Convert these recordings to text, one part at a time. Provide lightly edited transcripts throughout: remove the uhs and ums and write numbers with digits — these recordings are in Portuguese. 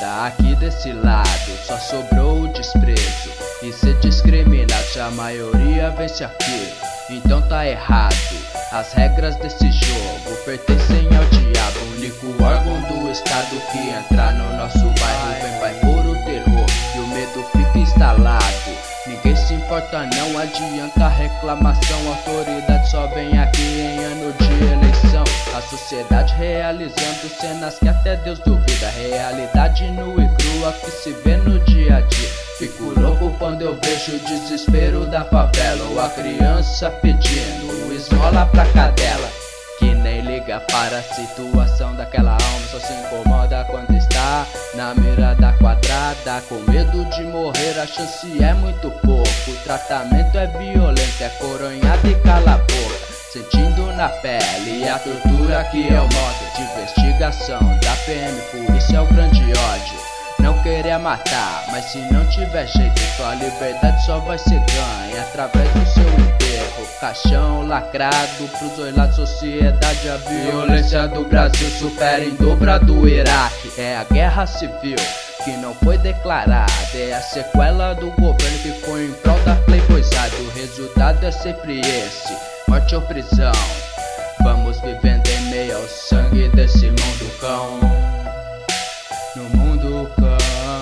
nada, aqui desse lado só sobrou o desprezo e ser discriminado se a maioria vence aqui, então tá errado. As regras desse jogo pertencem ao diabo, o único órgão do estado que entrar no nosso bairro vai pôr o terror e o medo fica instalado. Ninguém se importa, não adianta reclamação, a autoridade só vem aqui em ano de eleição. A sociedade realizando cenas que até Deus duvida, realidade nua e crua que se vê no dia a dia. Fico louco quando eu vejo o desespero da favela, ou a criança pedindo esmola pra cadela, que nem liga para a situação daquela alma, só se incomoda quando está na mira da quadrada. Com medo de morrer a chance é muito pouco, o tratamento é violento, é coronhado e cala a boca, sentindo na pele a tortura que é o modo de investigação da PM, por isso é o grande ódio. Não querer matar, mas se não tiver jeito, sua liberdade só vai ser ganha através do seu enterro. Caixão lacrado pros dois lados, sociedade. A violência do Brasil supera em dobra do Iraque. É a guerra civil que não foi declarada, é a sequela do governo que foi em prol da playboyzada. O resultado é sempre esse, morte ou prisão. Vamos vivendo em meio ao sangue desse mundo cão. No mundo cão,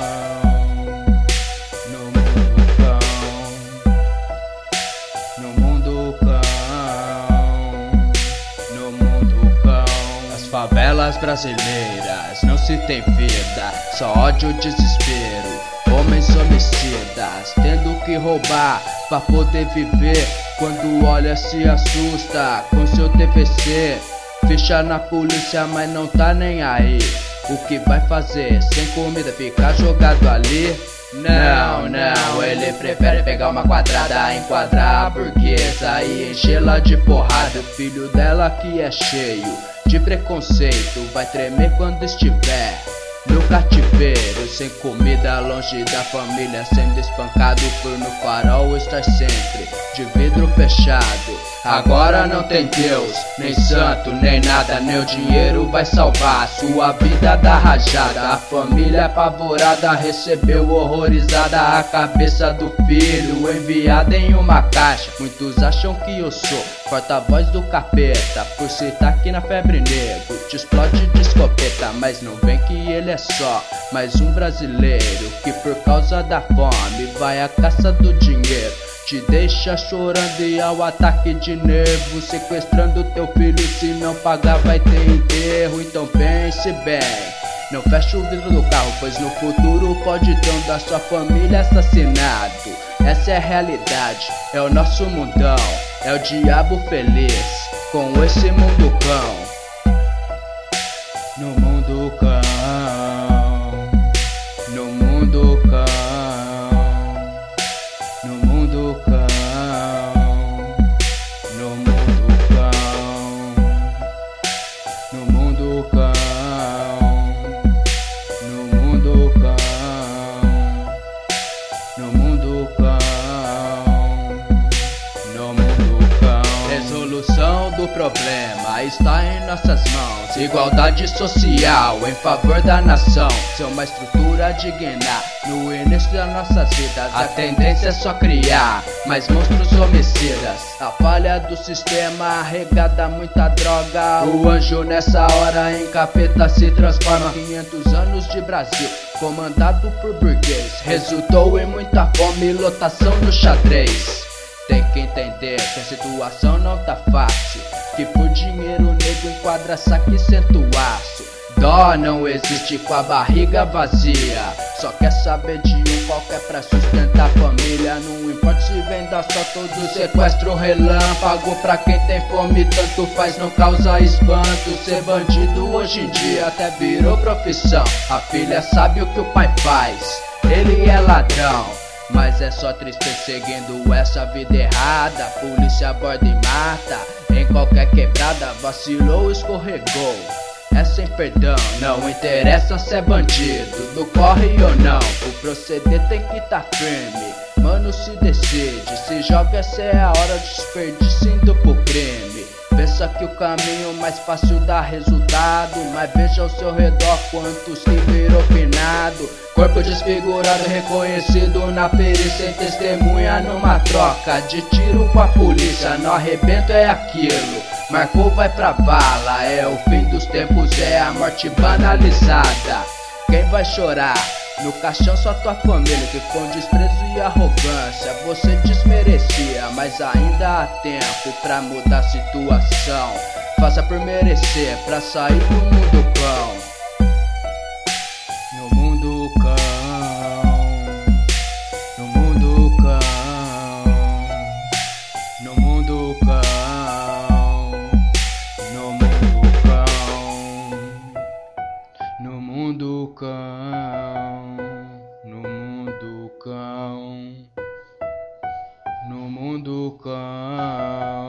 no mundo cão, no mundo cão, no mundo cão. As favelas brasileiras não se tem vida, só ódio e desespero. Homens homicidas tendo que roubar pra poder viver, quando olha se assusta com seu TVC. Ficha na polícia mas não tá nem aí, o que vai fazer sem comida, ficar jogado ali? Não, não, ele prefere pegar uma quadrada, enquadrar a burguesa e enchê-la de porrada. O filho dela que é cheio de preconceito vai tremer quando estiver no cativeiro, sem comida, longe da família, sendo espancado por no farol estar sempre de vidro fechado. Agora não tem Deus, nem santo, nem nada, nem o dinheiro vai salvar sua vida da rajada. A família apavorada recebeu horrorizada a cabeça do filho enviada em uma caixa. Muitos acham que eu sou porta-voz do capeta por citar aqui na febre negro, te explode de escopeta, mas não vem que ele é só mais um brasileiro que por causa da fome vai à caça do dinheiro. Te deixa chorando e ao ataque de nervo, sequestrando teu filho, se não pagar vai ter enterro. Então pense bem, não feche o vidro do carro, pois no futuro pode ter um da sua família assassinado. Essa é a realidade, é o nosso mundão, é o diabo feliz com esse mundo cão. No mundo cão, no mundo cão, no mundo cão, no mundo cão, no mundo cão, no mundo cão, no mundo cão, no mundo cão. Resolução do problema está em nossas mãos. Igualdade social em favor da nação, ser uma estrutura digna no início das nossas vidas. A tendência é só criar mais monstros homicidas. A falha do sistema arregada muita droga. O anjo nessa hora em capeta se transforma. 500 anos de Brasil comandado por burguês resultou em muita fome e lotação no xadrez. Tem que entender que a situação não tá fácil, que por dinheiro o nego enquadra saque e senta o aço. Dó não existe com a barriga vazia, só quer saber de um qualquer pra sustentar a família. Não importa se venda só todo sequestro relâmpago, pra quem tem fome tanto faz, não causa espanto. Ser bandido hoje em dia até virou profissão. A filha sabe o que o pai faz, ele é ladrão, mas é só tristeza seguindo essa vida errada. A polícia aborda e mata em qualquer quebrada. Vacilou, escorregou, é sem perdão. Não interessa se é bandido, do corre ou não, o proceder tem que tá firme. Mano, se decide, se joga, essa é a hora de desperdício indo pro crime. Vê Pareça que o caminho mais fácil dá resultado, mas veja ao seu redor quantos que virou finado. Corpo desfigurado, reconhecido na perícia, em testemunha numa troca de tiro com a polícia. No arrebento é aquilo, marcou, vai pra vala. É o fim dos tempos, é a morte banalizada. Quem vai chorar? No caixão só tua família, que com desprezo e arrogância você desmerecia. Mas ainda há tempo pra mudar a situação. Faça por merecer, pra sair do mundo cão. No mundo cão, no mundo cão, no mundo cão, no mundo cão, no mundo cão, no mundo cão, no mundo cão.